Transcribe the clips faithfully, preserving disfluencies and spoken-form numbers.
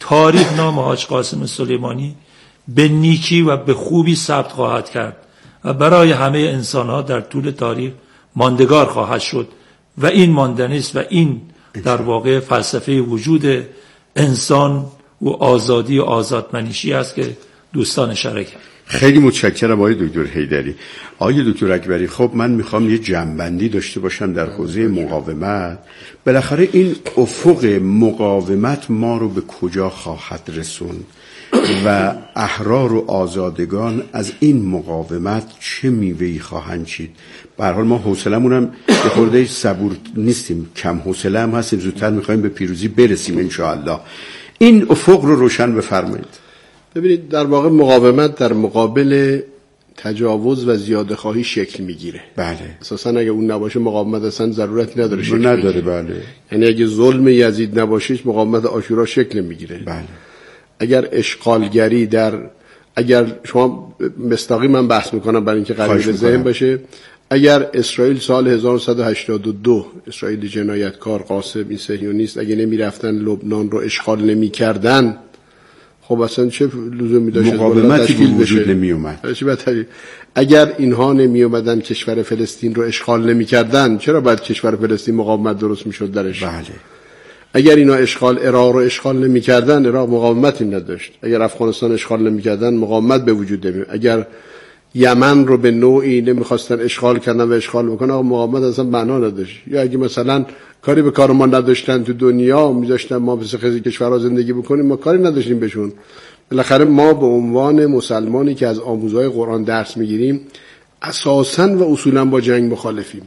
تاریخ نام حاج قاسم سلیمانی به نیکی و به خوبی ثبت خواهد کرد و برای همه انسان‌ها در طول تاریخ ماندگار خواهد شد و این ماندنی است و این در واقع فلسفه وجود انسان و آزادی و آزادمنشی است که دوستان اشاره کردند. خیلی متشکرم آقای دکتر حیدری. آقای دکتر اکبری، خب من میخوام یه جنبندی داشته باشم در حوزه مقاومت. بالاخره این افق مقاومت ما رو به کجا خواهد رسوند و احرار و آزادگان از این مقاومت چه میوه‌ای خواهند چید؟ به هر حال ما حوصله‌مون هم یه خورده صبور نیستیم، کم حوصله هم هستیم، زودتر میخوایم به پیروزی برسیم ان شاء الله. این افق رو روشن بفرمایید. ببینید، در واقع مقاومت در مقابل تجاوز و زیاده خواهی شکل میگیره. بله. اساسا اگه اون نباشه مقاومت اصلا ضرورت نداره شکل نداره. بگیره. بله. یعنی اگه ظلم یزید نباشه مقاومت عاشورا شکل میگیره. بله. اگر اشغالگری در اگر شما مستقیم من بحث میکنم برای اینکه قریب به ذهن باشه، اگر اسرائیل سال هزار و سیصد و هشتاد و دو اسرائیل جنایتکار قاسم این صهیونیست اگه نمیرفتن لبنان رو اشغال نمیکردن، خب اصلا چه لزومی داشت مقاومتی به وجود نمی اومد؟ اگر اینها نمی اومدن کشور فلسطین رو اشغال نمی کردن، چرا باید کشور فلسطین مقاومت درست می شد درش؟ بله. اگر اینا اشغال عراق رو اشغال نمی کردن، عراق مقاومتی نداشت. اگر افغانستان اشغال نمی کردن، مقاومت به وجود نمی. اگر یمن رو به نوعی نمیخواستن اشغال کردن و اشغال بکنن، مقاومت اصلا معنا نداشت. یا اگه مثلا کاری به کار ما نداشتن تو دنیا، میذاشتن ما مثل خیلی کشورها زندگی بکنیم، ما کاری نداشتیم بهشون. بالاخره ما به عنوان مسلمانی که از آموزهای قرآن درس میگیریم، اساساً و اصولاً با جنگ مخالفیم.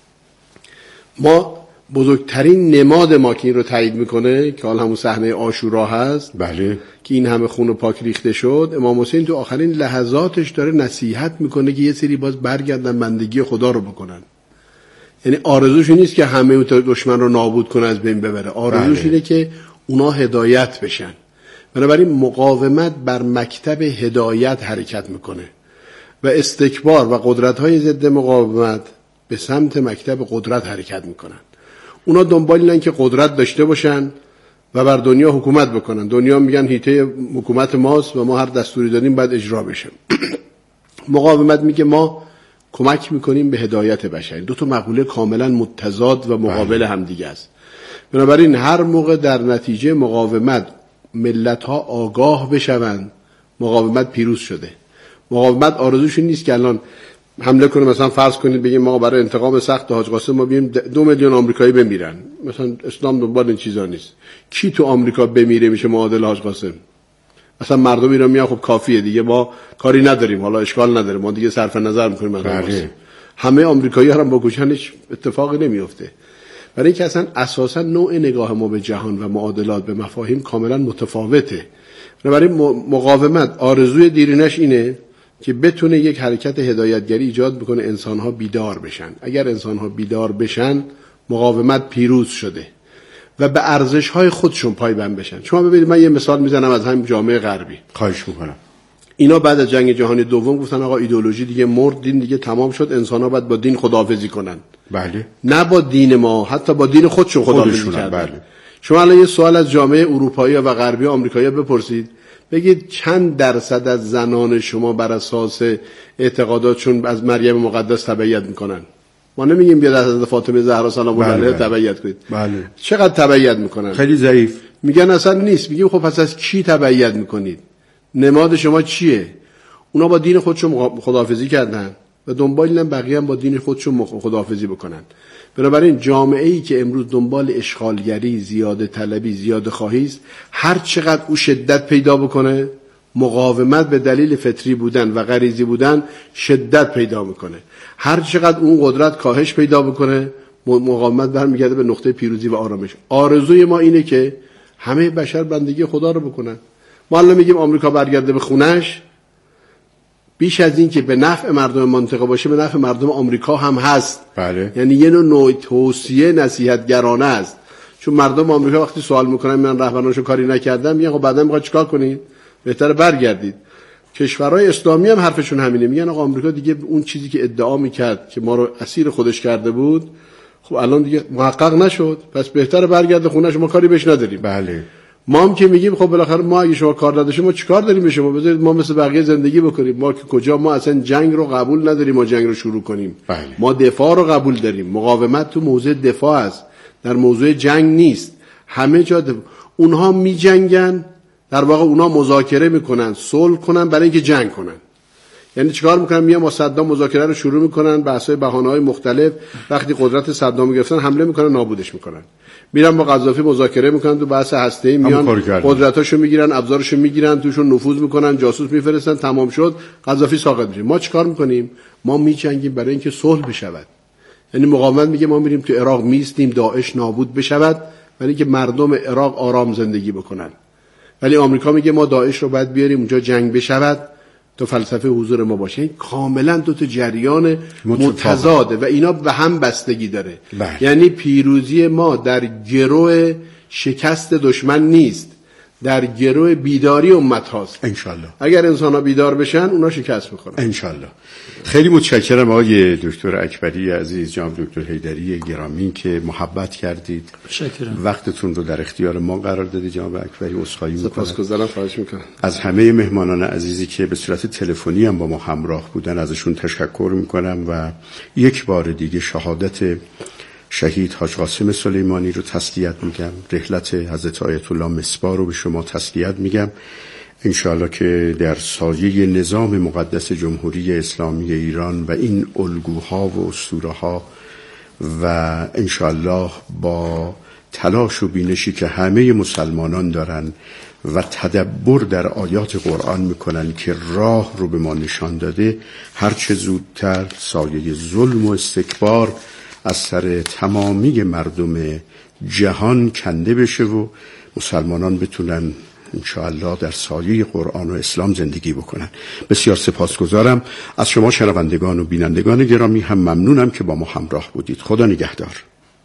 ما بزرگترین نماد ما که این رو تایید میکنه که حال همون صحنه عاشورا هست، بله، که این همه خون و پاک ریخته شد، امام حسین تو آخرین لحظاتش داره نصیحت میکنه که یه سری باز برگردن بندگی خدا رو بکنن. یعنی آرزوش نیست که همه دشمن رو نابود کنه، از بین ببره. آرزوش بله. اینه که اونا هدایت بشن. بنابراین مقاومت بر مکتب هدایت حرکت میکنه و استکبار و قدرت‌های ضد مقاومت به سمت مکتب قدرت حرکت میکنن. اونا دنبال اینن که قدرت داشته باشن و بر دنیا حکومت بکنن. دنیا میگن هیته حکومت ماست و ما هر دستوری دادیم باید اجرا بشه. مقاومت میگه ما کمک میکنیم به هدایت بشر. دو تا مقوله کاملا متضاد و مقابل همدیگه است. بنابراین هر موقع در نتیجه مقاومت ملت‌ها آگاه بشوند، مقاومت پیروز شده. مقاومت آرزوش نیست که الان حمله کنه، مثلا فرض کنید بگیم ما برای انتقام سخت حاج قاسم ما بیایم دو میلیون آمریکایی بمیرن. مثلا اسلام دنبال این چیزا نیست. کی تو آمریکا بمیره میشه معادل حاج قاسم؟ مثلا مردم ایران میگن خب کافیه دیگه، ما کاری نداریم، حالا اشکال نداره، ما دیگه صرف نظر میکنیم از قاسم. همه آمریکایی‌ها هم با کشتنش اتفاقی نمیفته. برای اینکه اصلا اساسا نوع نگاه ما به جهان و معادلات به مفاهیم کاملا متفاوته. بنابراین مقاومت آرزوی دیرینش اینه که بتونه یک حرکت هدایتگری ایجاد بکنه، انسان‌ها بیدار بشن. اگر انسان‌ها بیدار بشن، مقاومت پیروز شده و به ارزش‌های خودشون پایبند بشن. شما ببینید، من یه مثال میزنم از همین جامعه غربی. خواهش می‌کنم. اینا بعد از جنگ جهانی دوم گفتن آقا ایدئولوژی دیگه مرد، دین دیگه تمام شد، انسان‌ها باید با دین خداحافظی کنن. بله. نه با دین ما، حتی با دین خودشون خداحافظی کردن. بله. شما الان یه سوال از جامعه اروپایی و غربی و آمریکایی بپرسید، بگید چند درصد از زنان شما بر اساس اعتقاداتشون از مریم مقدس تبعیت میکنن؟ ما نمیگیم بیاد از فاطمه زهرا سلام الله علیها تبعیت کنید. بله. چقدر تبعیت میکنن؟ خیلی ضعیف. میگن اصلا نیست. میگیم خب پس از کی تبعیت میکنید؟ نماد شما چیه؟ اونا با دین خودشون خداحافظی کردن و دنبال اینن بقیه هم با دین خودشون خداحافظی بکنن. بنابراین جامعه‌ای که امروز دنبال اشغالگری، زیاده طلبی، زیاده خواهی است، هر چقدر او شدت پیدا بکنه، مقاومت به دلیل فطری بودن و غریزی بودن شدت پیدا میکنه. هر چقدر اون قدرت کاهش پیدا بکنه، مقاومت برمیگرده به نقطه پیروزی و آرامش. آرزوی ما اینه که همه بشر بندگی خدا رو بکنن. ما الان میگیم آمریکا برگرده به خونش، بیش از این که به نفع مردم منطقه باشه، به نفع مردم آمریکا هم هست. بله. یعنی یه نوع توصیه نصیحتگرانه است. چون مردم آمریکا وقتی سوال میکنن من رهبرانشو کاری نکردم، میگن خب بعدا میخواد چیکار کنید؟ بهتره برگردید. کشورهای اسلامی هم حرفشون همینه، میگن آقا آمریکا دیگه اون چیزی که ادعا میکرد که ما رو اسیر خودش کرده بود، خب الان دیگه محقق نشد، پس بهتره برگرده خونه‌اش، ما کاری بهش نداریم. بله. ما هم که میگیم خب بالاخره ما اگه شما کار نداشتیم ما چیکار داریم به شما، بذارید ما مثل بقیه زندگی بکنیم. ما که کجا، ما اصلا جنگ رو قبول نداریم، ما جنگ رو شروع کنیم. بله. ما دفاع رو قبول داریم. مقاومت تو موضوع دفاع است، در موضوع جنگ نیست. همه جا دفاع. اونها میجنگن، در واقع اونها مذاکره میکنن، صلح کنن برای اینکه جنگ کنن. یعنی چیکار میکنن؟ میان با صدام مذاکره رو شروع میکنن، بحث‌های بهانه‌های مختلف. وقتی قدرت صدام گرفتن حمله میکنن، نابودش میکنن. میرن با قذافی مذاکره میکنن، تو بحث هسته‌ای میان قدرتاشو میگیرن، ابزارشو میگیرن، توشون نفوذ میکنن، جاسوس میفرستن، تمام شد، قذافی ساقط میشه. ما چیکار میکنیم؟ ما میجنگیم برای اینکه صلح بشود. یعنی مقاومت میگه ما میریم تو عراق میستیم داعش نابود بشود، برای اینکه مردم عراق آرام زندگی بکنن. ولی آمریکا میگه ما داعش رو باید بیاریم اونجا جنگ بشود تو فلسفه حضور ما باشه. این کاملا دو تا جریان متضاده و اینا به هم بستگی داره. بله. یعنی پیروزی ما در گروه شکست دشمن نیست، در گروه بیداری امت هاست. انشالله اگر انسان ها بیدار بشن اونا شکست میخورن. انشالله. خیلی متشکرم آقای دکتر اکبری عزیز، جناب دکتر حیدری گرامی که محبت کردید. متشکرم. وقتتون رو در اختیار ما قرار دادید جناب اکبری. عذرخواهی میکنم. سپاسگزارم، خواهش میکنم. از همه مهمانان عزیزی که به صورت تلفنی هم با ما همراه بودن ازشون تشکر میکنم و یک بار دیگه شهادت شهید حاج قاسم سلیمانی رو تسلیت میگم. رحلت حضرت آیت الله مصباح رو به شما تسلیت میگم. انشاءالله که در سایه نظام مقدس جمهوری اسلامی ایران و این الگوها و اسطوره‌ها و انشاءالله با تلاش و بینشی که همه مسلمانان دارن و تدبر در آیات قرآن میکنن که راه رو به ما نشان داده، هرچه زودتر سایه ظلم و استکبار از سر تمامی مردم جهان کنده بشه و مسلمانان بتونن انشاءالله در سایه قرآن و اسلام زندگی بکنن. بسیار سپاسگزارم از شما شنوندگان و بینندگان گرامی، هم ممنونم که با ما همراه بودید. خدا نگهدار.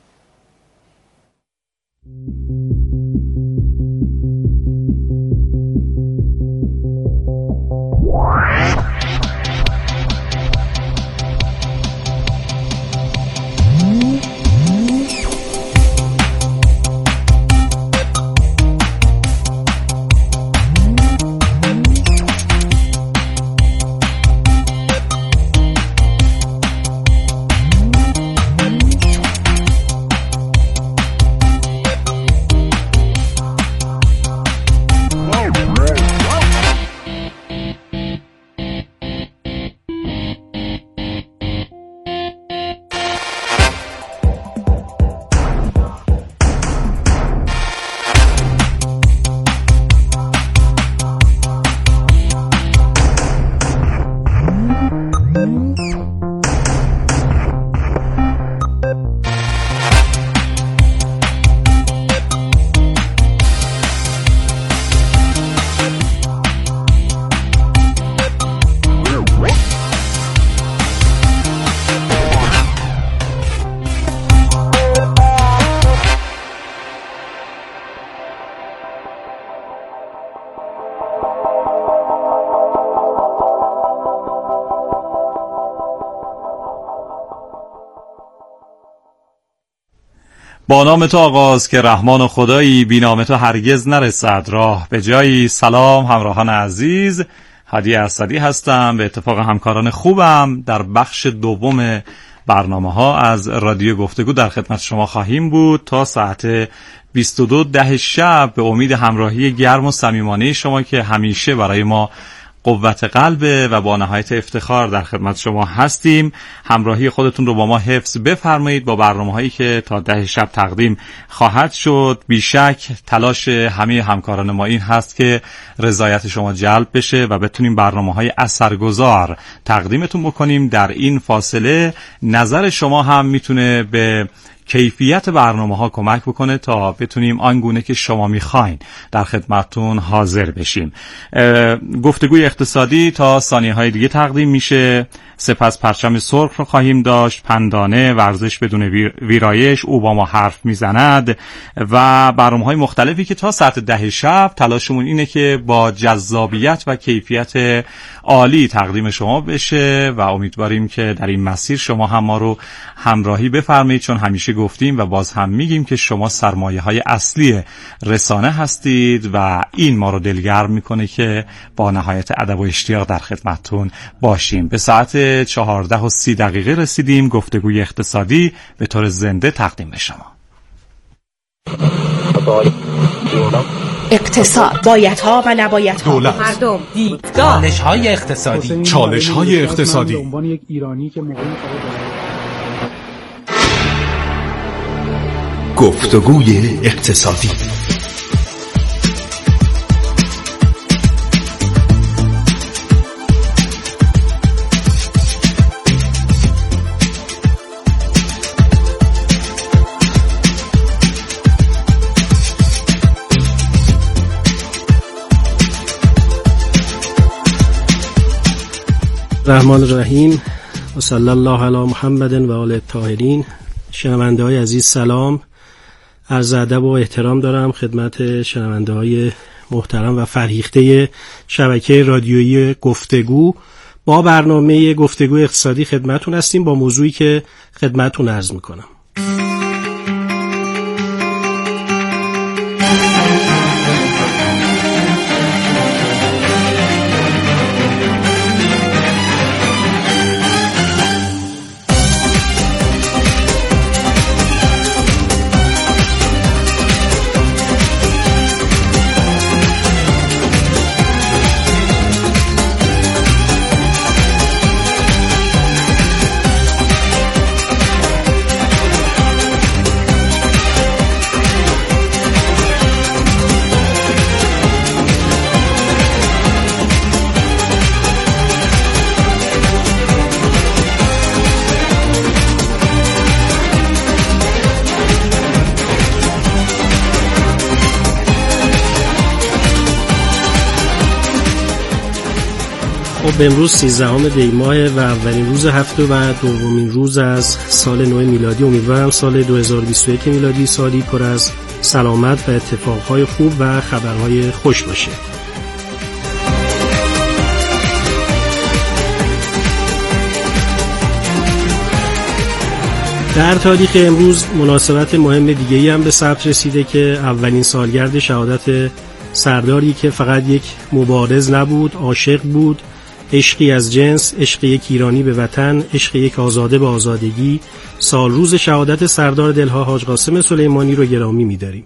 با نام تو آغاز که رحمان و خدایی، بی نام تو هرگز نرسد راه به جایی. سلام همراهان عزیز، هادی اسدی هستم. به اتفاق همکاران خوبم در بخش دوم برنامه ها از رادیو گفتگو در خدمت شما خواهیم بود تا ساعت بیست و دو ده شب، به امید همراهی گرم و صمیمانه شما که همیشه برای ما قوت قلبه و با نهایت افتخار در خدمت شما هستیم. همراهی خودتون رو با ما حفظ بفرمایید با برنامه هایی که تا ده شب تقدیم خواهد شد. بیشک تلاش همه همکاران ما این هست که رضایت شما جلب بشه و بتونیم برنامه های اثرگذار تقدیمتون بکنیم. در این فاصله نظر شما هم میتونه به کیفیت برنامه ها کمک بکنه تا بتونیم آنگونه که شما میخواین در خدمتتون حاضر بشیم. گفتگوی اقتصادی تا ثانیه های دیگه تقدیم میشه. سپس پرچم سرخ رو خواهیم داشت، پندانه، ورزش بدون ویرایش، او با ما حرف میزند و برنامه های مختلفی که تا ساعت ده شب تلاشمون اینه که با جذابیت و کیفیت عالی تقدیم شما بشه و امیدواریم که در این مسیر شما هم ما رو همراهی بفرمایید، چون همیشه گفتیم و باز هم میگیم که شما سرمایه های اصلی رسانه هستید و این ما رو دلگرم میکنه که با نهایت ادب و اشتیاق در خدمتتون باشیم. به ساعت چهارده و سی دقیقه رسیدیم. گفتگوی اقتصادی به طور زنده تقدیم به شما. اقتصاد، بایدها و نبایدها، دولت، مردم، دیدگاه، چالش‌های اقتصادی، چالش‌های اقتصادی. به عنوان یک ایرانی که موقعی گفتگوی اقتصادی. الرحمن الرحیم و صلی الله علی محمد و آل الطاهرین. شنونده های عزیز سلام، عرض ادب و احترام دارم خدمت شنونده های محترم و فرهیخته شبکه رادیویی گفتگو. با برنامه گفتگو اقتصادی خدمتون هستیم با موضوعی که خدمتون عرض میکنم. خب امروز سیزدهم دی ماه و اولین روز هفته و دومین روز از سال نو میلادی. امیدوارم سال دو هزار و بیست و یک میلادی سالی پر از سلامت و اتفاقهای خوب و خبرهای خوش باشه. در تاریخ امروز مناسبت مهم دیگه‌ای هم به ثبت رسیده که اولین سالگرد شهادت سرداری که فقط یک مبارز نبود، عاشق بود، عشقی از جنس، عشق یک ایرانی به وطن، عشق یک آزاده به آزادگی. سال روز شهادت سردار دلها حاج قاسم سلیمانی رو گرامی می‌داریم.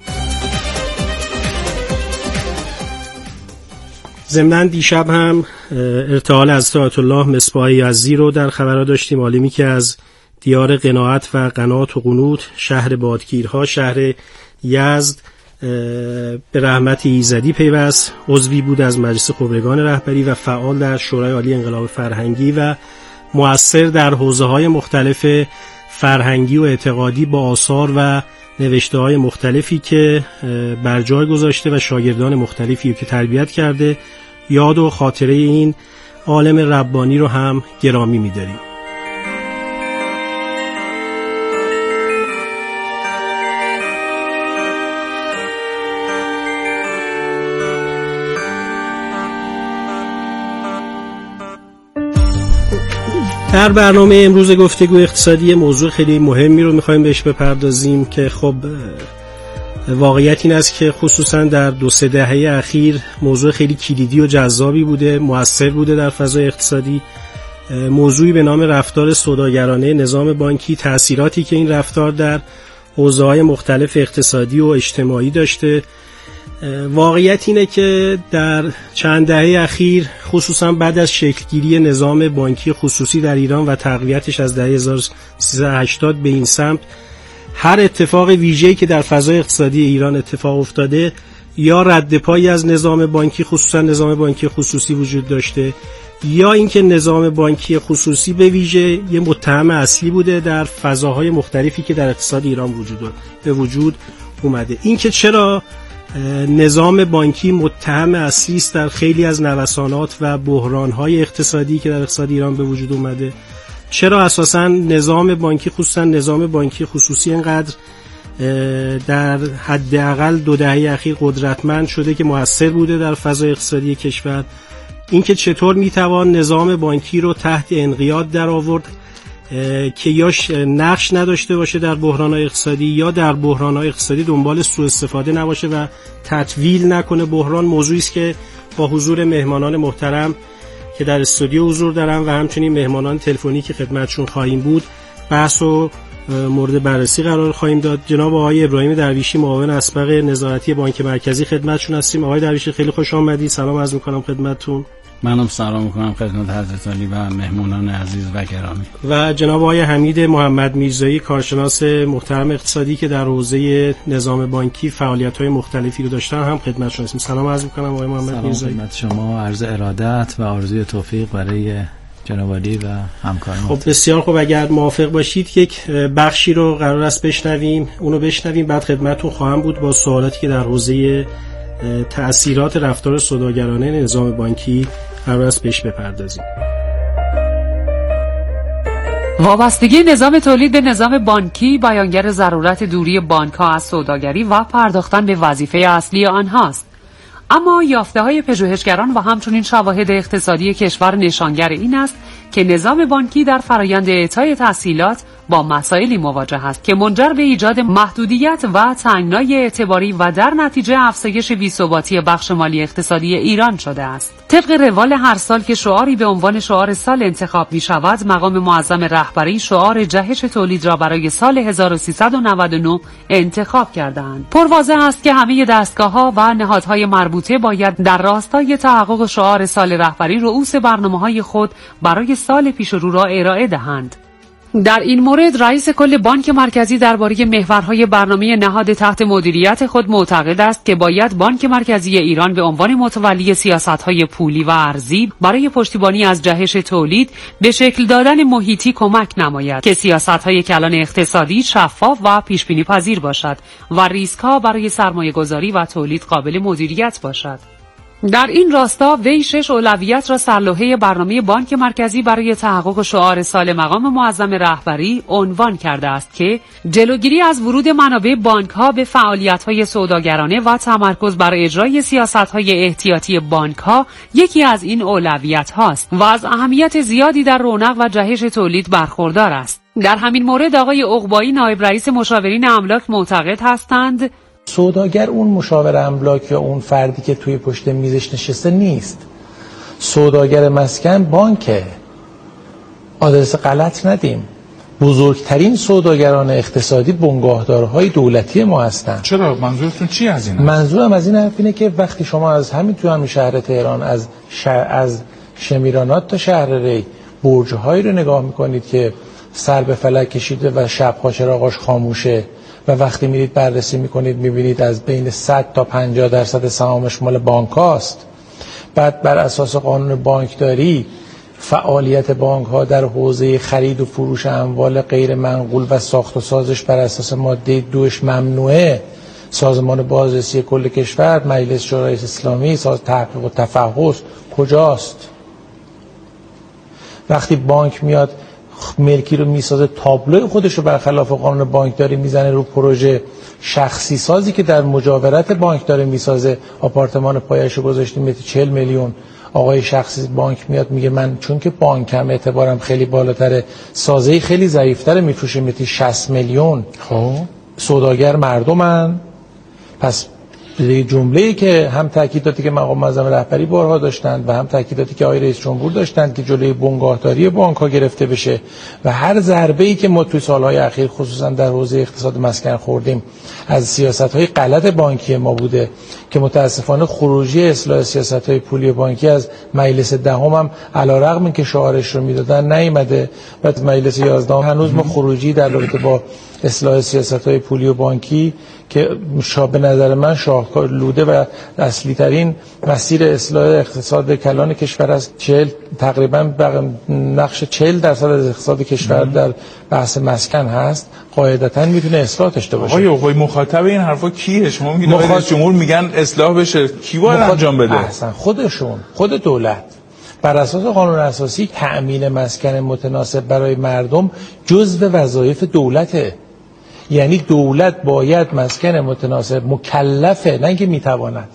ضمناً دیشب هم ارتحال از آیت الله مصباح یزدی رو در خبرها داشتیم، عالمی که از دیار قناعت و قنات و قنوت، شهر بادگیرها، شهر یزد به رحمت ایزدی پیوست. عضوی بود از مجلس خبرگان رهبری و فعال در شورای عالی انقلاب فرهنگی و مؤثر در حوزه‌های مختلف فرهنگی و اعتقادی با آثار و نوشته‌های مختلفی که بر جای گذاشته و شاگردان مختلفی که تربیت کرده. یاد و خاطره این عالم ربانی رو هم گرامی می‌داریم. در برنامه امروز گفتگو اقتصادی موضوع خیلی مهمی رو می‌خوایم بهش بپردازیم که خب واقعیت این است که خصوصا در دو سه دهه اخیر موضوع خیلی کلیدی و جذابی بوده، مؤثر بوده در فضای اقتصادی. موضوعی به نام رفتار سوداگرانه نظام بانکی، تأثیراتی که این رفتار در حوزه‌های مختلف اقتصادی و اجتماعی داشته. واقعیت اینه که در چند دهه اخیر خصوصا بعد از شکلگیری نظام بانکی خصوصی در ایران و تقویتش از دهه هزار و سیصد و هشتاد به این سمت، هر اتفاق ویژه‌ای که در فضای اقتصادی ایران اتفاق افتاده یا رد پایی از نظام بانکی خصوصا نظام بانکی خصوصی وجود داشته یا اینکه نظام بانکی خصوصی به ویژه یه متهم اصلی بوده در فضاهای مختلفی که در اقتصاد ایران وجود به وجود اومده. اینکه چرا نظام بانکی متهم اصلی است در خیلی از نوسانات و بحران‌های اقتصادی که در اقتصاد ایران به وجود اومده، چرا اساساً نظام بانکی خصوصا نظام بانکی خصوصی اینقدر در حداقل دو دهه اخیر قدرتمند شده که مؤثر بوده در فضای اقتصادی کشور، اینکه چطور میتوان نظام بانکی رو تحت انقیاد در آورد که یا نقش نداشته باشه در بحران‌های اقتصادی یا در بحران‌های اقتصادی دنبال سوء استفاده نباشه و تطویل نکنه بحران. موضوعی است که با حضور مهمانان محترم که در استودیو حضور دارن و همچنین مهمانان تلفنی که خدمتشون خواهیم بود بحث و مورد بررسی قرار خواهیم داد. جناب آقای ابراهیم درویشی معاون اسبق نظارتی بانک مرکزی خدمتشون هستیم. آقای درویشی خیلی خوش آمدید. سلام عرض می‌کنم خدمتتون. منم سلام می‌کنم خدمت حضرت عالی و مهمانان عزیز و گرامی. و جناب آقای حمید محمد میرزایی کارشناس محترم اقتصادی که در حوزه نظام بانکی فعالیت‌های مختلفی رو داشتن هم خدمتشون هستیم. سلام عرض می‌کنم آقای محمد میرزایی. سلام خدمت شما، عرض ارادت و آرزوی توفیق برای جناب عالی و همکاران. خب بسیار خوب، اگر موافق باشید یک بخشی رو قرار است بشنویم، اونو بشنویم بعد خدمتتون خواهم بود با سوالاتی که در حوزه تأثیرات رفتار سوداگرانه نظام بانکی قرار است بهش بپردازیم. وابستگی نظام تولید به نظام بانکی بیانگر ضرورت دوری بانک‌ها از سوداگری و پرداختن به وظیفه اصلی آنهاست. اما یافته‌های پژوهشگران و همچنین شواهد اقتصادی کشور نشانگر این است که نظام بانکی در فرایند اعطای تسهیلات با مسائلی مواجه است که منجر به ایجاد محدودیت و تنگنای اعتباری و در نتیجه افزایش بی‌ثباتی بخش مالی اقتصادی ایران شده است. طبق روال هر سال که شعاری به عنوان شعار سال انتخاب می شود، مقام معظم رهبری شعار جهش تولید را برای سال هزار و سیصد و نود و نه انتخاب کردند. پرواضح است که همه دستگاه‌ها و نهادهای مربوطه باید در راستای تحقق شعار سال رهبری رؤوس برنامه‌های خود برای سال پیش رو را ارائه دهند. در این مورد رئیس کل بانک مرکزی درباره محورهای برنامه نهاد تحت مدیریت خود معتقد است که باید بانک مرکزی ایران به عنوان متولی سیاست‌های پولی و ارزی برای پشتیبانی از جهش تولید به شکل دادن محیطی کمک نماید که سیاست‌های کلان اقتصادی شفاف و پیش‌بینی پذیر باشد و ریسک‌ها برای سرمایه‌گذاری و تولید قابل مدیریت باشد. در این راستا وی شش اولویت را سرلوحه برنامه بانک مرکزی برای تحقق شعار سال مقام معظم رهبری عنوان کرده است که جلوگیری از ورود منابع بانک‌ها به فعالیت‌های سوداگرانه و تمرکز بر اجرای سیاست‌های احتیاطی بانک‌ها یکی از این اولویت هاست و از اهمیت زیادی در رونق و جهش تولید برخوردار است. در همین مورد آقای عقبایی نایب رئیس مشاورین املاک معتقد هستند سوداگر اون مشاور املاک یا اون فردی که توی پشت میزش نشسته نیست. سوداگر مسکن بانکه. آدرس غلط ندیم. بزرگترین سوداگران اقتصادی بنگاهدارهای دولتی ما هستن. چرا؟ منظورتون چی از این؟ منظورم از این حرف اینه که وقتی شما از همین تو همین شهر تهران از شهر از شمیرانات تا شهر ری برج‌هایی رو نگاه میکنید که سر به فلک کشیده و شب‌ها چراغاش خاموشه و وقتی میرید بررسی میکنید میبینید از بین صد تا پنجاه درصد سهامش مال بانک هاست. بعد بر اساس قانون بانکداری فعالیت بانک ها در حوزه خرید و فروش اموال غیر منقول و ساخت و سازش بر اساس ماده دوش ممنوعه. سازمان بازرسی کل کشور، مجلس شورای اسلامی، ساز تحقیق و تفحص کجاست؟ وقتی بانک میاد ملکی رو میسازه، تابلوی خودش رو برخلاف قانون بانکداری میزنه رو پروژه، شخصی سازی که در مجاورت بانک داره میسازه آپارتمان پایش رو گذاشتیم متر چهل میلیون، آقای شخصی بانک میاد میگه من چون که بانکم اعتبارم خیلی بالاتره سازه خیلی ضعیفتره میفروشه متر شصت میلیون. خب سوداگر مردمن. پس جمله‌ای که هم تاکیداتی که مقام معظم رهبری بارها داشتند و هم تاکیداتی که آقای رئیس جمهور داشتند که جلوی بنگاهداری بانک‌ها گرفته بشه و هر ضربه‌ای که ما توی سال‌های اخیر خصوصا در حوزه اقتصاد مسکن خوردیم از سیاست‌های غلط بانکی ما بوده که متأسفانه خروجی اصلاح سیاست‌های پولی بانکی از مجلس دهم هم علیرغم اینکه شعارش رو میدادن نیامده و از مجلس یازدهم هنوز ما خروجی در رابطه با اصلاح سیاست‌های پولی و بانکی که به نظر من شاهکار لوده و اصلی ترین مسیر اصلاح اقتصاد کلان کشور است. چهل تقریبا نقش چهل درصد از اقتصاد کشور در بحث مسکن هست، قاعدتاً میتونه اصلاح داشته باشه. آقای آقای مخاطب این حرفا کیه؟ شما میگید آقای رئیس جمهور میگن اصلاح بشه، کی باید انجام بده؟ احسن خودشون، خود دولت بر اساس قانون اساسی تأمین مسکن متناسب برای مردم جزو وظایف دولته. یعنی دولت باید مسکن متناسب مکلفه، نه اینکه میتواند،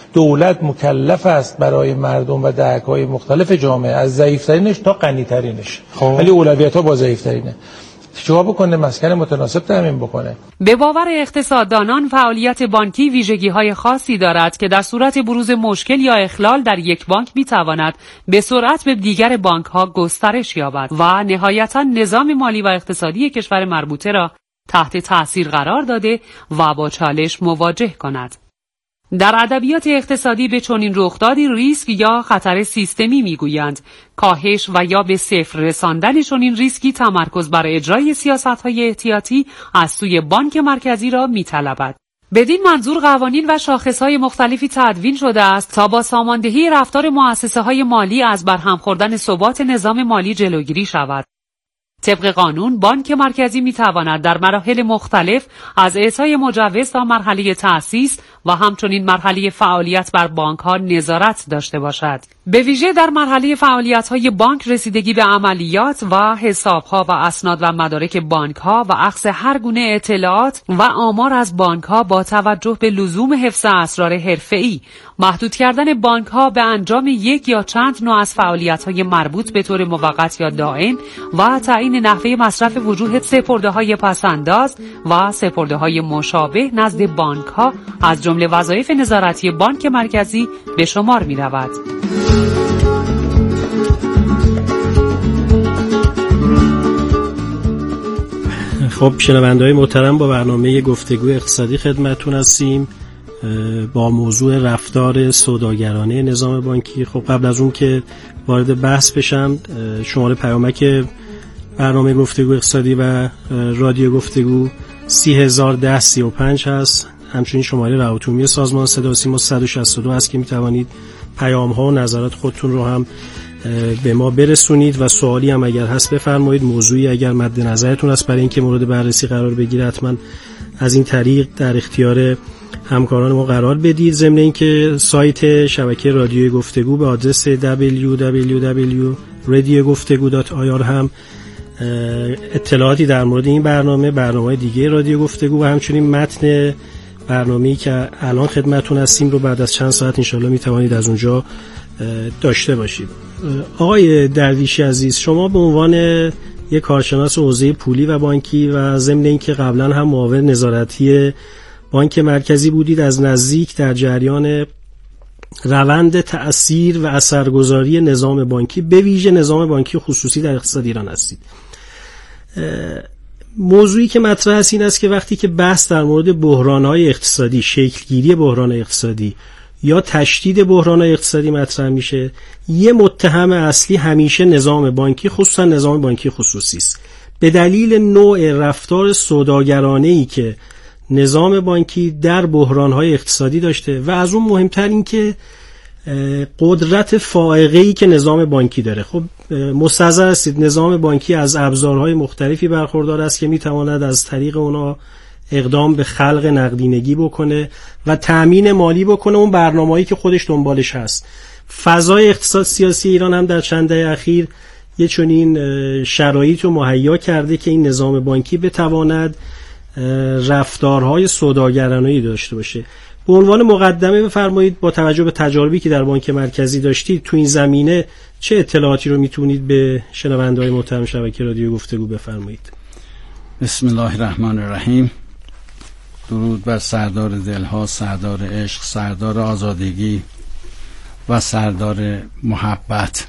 دولت مکلف است برای مردم و دهک‌های مختلف جامعه از ضعیف‌ترینش تا غنی‌ترینش، ولی اولویت‌ها با ضعیف‌ترینه. چیکار بکنه؟ مسکن متناسب تامین بکنه. به باور اقتصاددانان فعالیت بانکی ویژگی‌های خاصی دارد که در صورت بروز مشکل یا اخلال در یک بانک می‌تواند به سرعت به دیگر بانک‌ها گسترش یابد و نهایتاً نظام مالی و اقتصادی کشور مربوطه را تحت تأثیر قرار داده و با چالش مواجه کند. در ادبیات اقتصادی به چنین رخدادی ریسک یا خطر سیستمی میگویند. کاهش و یا به صفر رساندن چنین ریسکی تمرکز بر اجرای سیاست‌های احتیاطی از سوی بانک مرکزی را می‌طلبد. بدین منظور قوانین و شاخص‌های مختلفی تدوین شده است تا با ساماندهی رفتار مؤسسه‌های مالی از برهم خوردن ثبات نظام مالی جلوگیری شود. طبق قانون بانک مرکزی می‌تواند در مراحل مختلف از اعطای مجوز تا مرحله تأسیس و همچنین مرحله فعالیت بر بانک‌ها نظارت داشته باشد. به ویژه در مرحله فعالیت‌های بانک رسیدگی به عملیات و حساب‌ها و اسناد و مدارک بانک‌ها و اخذ هر گونه اطلاعات و آمار از بانک‌ها با توجه به لزوم حفظ اسرار حرفه‌ای، محدود کردن بانک‌ها به انجام یک یا چند نوع از فعالیت‌های مربوط به طور موقت یا دائم و تعیین نحوه مصرف وجوه سپرده‌های پس‌انداز و سپرده‌های مشابه نزد بانک‌ها از جمله وظایف نظارتی بانک مرکزی به شمار می‌رود. خب شنونده‌های محترم، با برنامه گفتگو اقتصادی خدمتتون هستیم با موضوع رفتار سوداگرانه نظام بانکی. خب قبل از اون که وارد بحث بشم، شماره پیامک برنامه گفتگو اقتصادی و رادیو گفتگو سی هزار ده سی و پنج هست. همچنین شماره رهاتومی سازمان صدا و سیما صد و شصت و دو هست که میتوانید پیام ها و نظرات خودتون رو هم به ما برسونید و سوالی هم اگر هست بفرمایید. موضوعی اگر مد نظرتون هست برای اینکه مورد بررسی قرار بگیره، حتما از این طریق در اختیار همکاران ما قرار بدید. ضمن اینکه سایت شبکه رادیو گفتگو به آدرس دبلیو دبلیو دبلیو دات رادیو گفتگو دات آی آر هم اطلاعاتی در مورد این برنامه، برنامه‌های دیگه رادیو گفتگو و همچنین متن برنامه‌ای که الان خدمتتون هستیم رو بعد از چند ساعت انشالله میتوانید از اونجا داشته باشید. آقای درویشی عزیز، شما به عنوان یک کارشناس حوزه پولی و بانکی و ضمن اینکه قبلا هم معاون نظارتی بانک مرکزی بودید، از نزدیک در جریان روند تأثیر و اثرگذاری نظام بانکی به ویژه نظام بانکی خصوصی در اقتصاد ایران هستید. موضوعی که مطرح است این است که وقتی که بحث در مورد بحران‌های اقتصادی، شکلگیری بحران اقتصادی یا تشدید بحران‌های اقتصادی مطرح میشه، یه متهم اصلی همیشه نظام بانکی، خصوصا نظام بانکی خصوصی است، به دلیل نوع رفتار سوداگرانه‌ای که نظام بانکی در بحران‌های اقتصادی داشته و از اون مهمتر این که قدرت فائقه‌ای که نظام بانکی داره. خب مستحضر هستید نظام بانکی از ابزارهای مختلفی برخوردار است که میتواند از طریق اونا اقدام به خلق نقدینگی بکنه و تأمین مالی بکنه، اون برنامه‌ای که خودش دنبالش هست. فضای اقتصاد سیاسی ایران هم در چند دهه اخیر یه چنین شرایط رو مهیا کرده که این نظام بانکی بتواند رفتارهای سوداگرانه‌ای داشته باشه. به عنوان مقدمه بفرمایید با توجه به تجاربی که در بانک مرکزی داشتید تو این زمینه چه اطلاعاتی رو میتونید به شنونده‌های محترم شبکه رادیو گفتگو بفرمایید؟ بسم الله الرحمن الرحیم. درود بر سردار دلها، سردار عشق، سردار آزادگی و سردار محبت.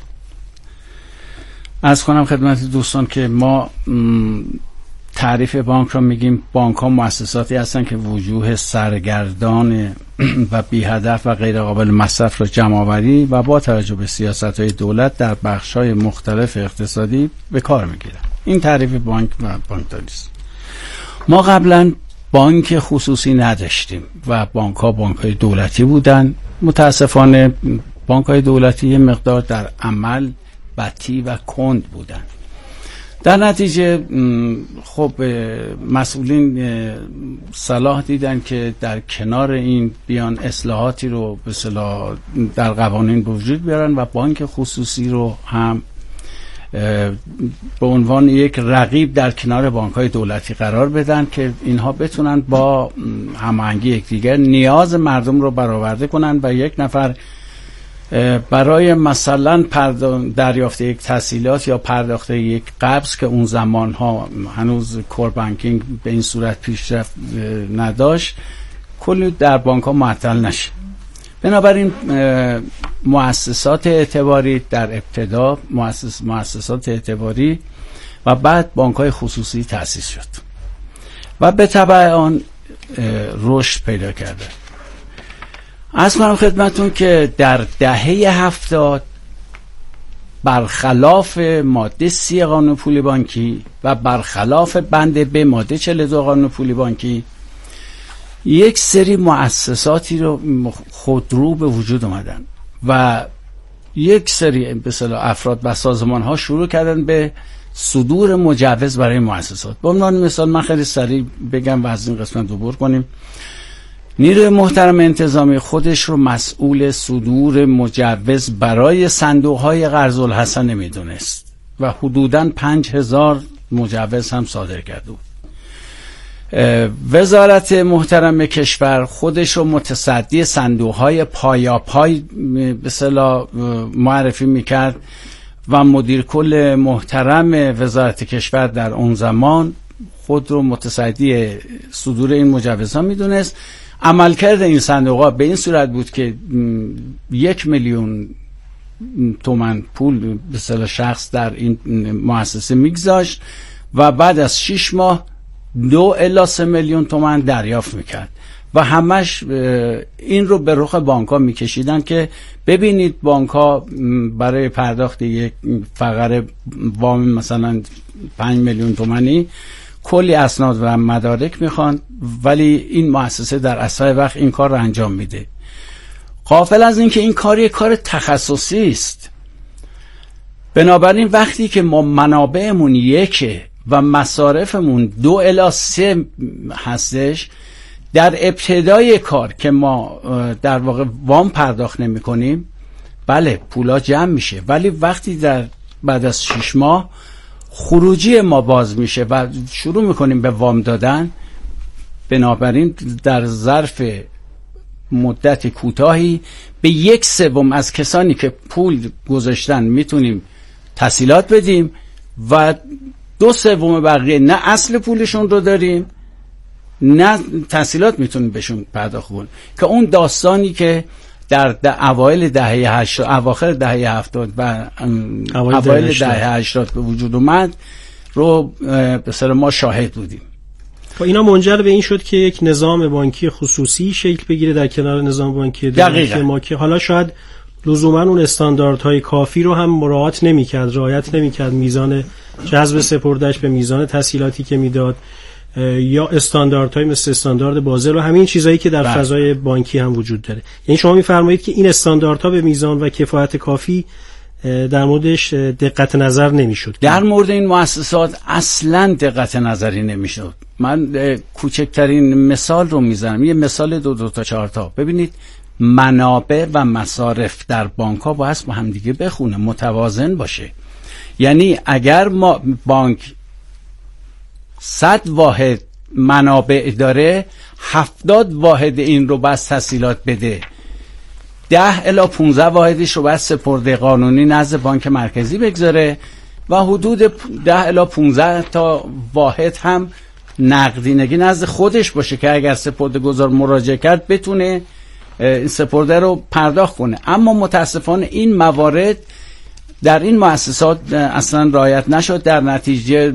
عرض کنم خدمت دوستان که ما تعریف بانک را میگیم بانک ها مؤسساتی هستند که وجوه سرگردان و بی هدف و غیر قابل مصرف را جمع آوری و با توجه به سیاست های دولت در بخش های مختلف اقتصادی به کار میگیرن. این تعریف بانک و بانکداری است. ما قبلا بانک خصوصی نداشتیم و بانک ها بانک های دولتی بودن. متاسفانه بانک های دولتی یه مقدار در عمل بطیء و کند بودن. در نتیجه خب مسئولین صلاح دیدن که در کنار این بیان اصلاحاتی رو به اصطلاح در قوانین وجود بیارن و بانک خصوصی رو هم به عنوان یک رقیب در کنار بانک‌های دولتی قرار بدن که اینها بتونن با هماهنگی یکدیگر نیاز مردم رو برآورده کنن و یک نفر برای مثلا دریافت یک تسهیلات یا پرداخت یک قبض که اون زمانها هنوز کور بانکینگ به این صورت پیشرفت نداشت کلی در بانک‌ها معطل نشه. بنابراین مؤسسات اعتباری در ابتدا مؤسس مؤسسات اعتباری و بعد بانک‌های خصوصی تأسیس شد و به تبع آن رشد پیدا کرده. عرض کنم خدمتون که در دهه هفتاد برخلاف ماده سی قانون پولی بانکی و برخلاف بند به ماده چهل و دو قانون پولی بانکی یک سری مؤسساتی رو خودرو به وجود اومدن و یک سری به اصطلاح افراد و سازمان ها شروع کردن به صدور مجوز برای مؤسسات. به عنوان مثال من خیلی سریع بگم و از این قسمت عبور کنیم. نیروی محترم انتظامی خودش رو مسئول صدور مجوز برای صندوق‌های قرض الحسن نمیدونست و حدوداً پنج هزار مجوز هم صادر کرده بود. وزارت محترم کشور خودش رو متصدی صندوق‌های پایاپای به اصطلاح معرفی میکرد و مدیر کل محترم وزارت کشور در اون زمان خود رو متصدی صدور این مجوزها میدونست. عملکرد این صندوق‌ها به این صورت بود که یک میلیون تومان پول به اصطلاح شخص در این مؤسسه میگذاشت و بعد از شش ماه دو الی سه میلیون تومان دریافت میکرد و همش این رو به رخ بانک‌ها میکشیدن که ببینید بانک‌ها برای پرداخت یک فقره وام مثلا پنج میلیون تومانی کلی اسناد و مدارک میخوان، ولی این مؤسسه در اسرع وقت این کار رو انجام میده. غافل از این که این کار یک کار تخصصی است. بنابراین وقتی که ما منابعمون یکه و مصارفمون دو الی سه هستش، در ابتدای کار که ما در واقع وام پرداخت نمی کنیم، بله پولا جمع میشه، ولی وقتی در بعد از شش ماه خروجی ما باز میشه و شروع میکنیم به وام دادن، بنابراین در ظرف مدت کوتاهی به یک سوم از کسانی که پول گذاشتن میتونیم تسهیلات بدیم و دو سوم بقیه نه اصل پولشون رو داریم نه تسهیلات میتونیم بهشون پرداخت کنیم، که اون داستانی که در اوایل دهه هشتاد اواخر دهه هفتاد و اوایل دهه هشتاد به وجود اومد رو به سر ما شاهد بودیم. و اینا منجر به این شد که یک نظام بانکی خصوصی شکل بگیره در کنار نظام بانکی دولتی ما، که حالا شاید لزوما اون استانداردهای کافی رو هم مراعات نمی‌کرد، رعایت نمی‌کرد، میزان جذب سپردهش به میزان تسهیلاتی که میداد یا استانداردهای مثل استاندارد بازل و همین چیزایی که در فضای بانکی هم وجود داره. یعنی شما می‌فرمایید که این استانداردها به میزان و کفایت کافی در موردش دقت نظر نمیشد. در مورد این مؤسسات اصلا دقت نظری نمیشد. من کوچکترین مثال رو میزنم، یه مثال دو دو تا چهار تا. ببینید منابع و مصارف در بانک‌ها باید با هم دیگه بخونه، متوازن باشه. یعنی اگر ما بانک صد واحد منابع داره، هفتاد واحد این رو بس تسهیلات بده، ده الی پونزده واحدش رو بس سپرده قانونی نزد بانک مرکزی بگذاره و حدود ده الی پونزده تا واحد هم نقدینگی نزد خودش باشه که اگر سپرده گذار مراجعه کرد بتونه این سپرده رو پرداخت کنه. اما متاسفانه این موارد در این مؤسسات اصلا رعایت نشد، در نتیجه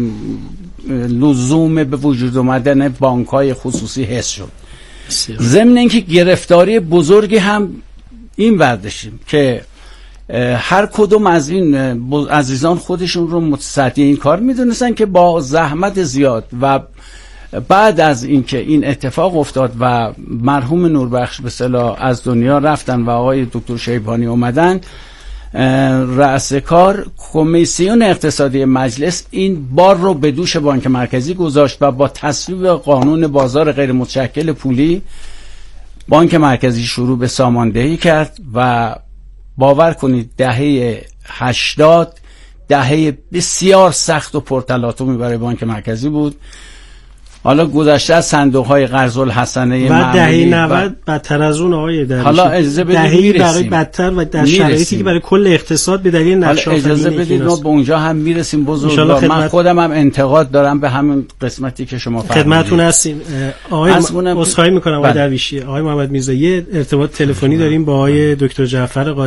لزوم به وجود آمدن بانک‌های خصوصی حس شد. ضمن اینکه گرفتاری بزرگی هم این وردشیم که هر کدوم از این عزیزان خودشون رو متصدی این کار میدونستن که با زحمت زیاد و بعد از اینکه این اتفاق افتاد و مرحوم نوربخش به اصطلاح از دنیا رفتن و آقای دکتر شیبانی اومدن رأس کار، کمیسیون اقتصادی مجلس این بار رو به دوش بانک مرکزی گذاشت و با تصویب قانون بازار غیر متشکل پولی بانک مرکزی شروع به ساماندهی کرد و باور کنید دهه هشتاد دهه بسیار سخت و پرتلاطمی برای بانک مرکزی بود. حالا گذشته از صندوق‌های قرض الحسنه و دهه نود بدتر از اون آقای درویشی. حالا اجازه بدید دهه برای بدتر و در شرایطی که برای کل اقتصاد به دلیل نقش آفرینی اجازه بدید ما به اونجا هم میرسیم بزرگوار. من خودم هم انتقاد دارم به همین قسمتی که شما فرمودید. خدمتتون هستیم. آقای عذرخواهی می‌کنم آقای درویشی، آقای محمد میرزایی ارتباط تلفنی داریم با آقای دکتر جعفر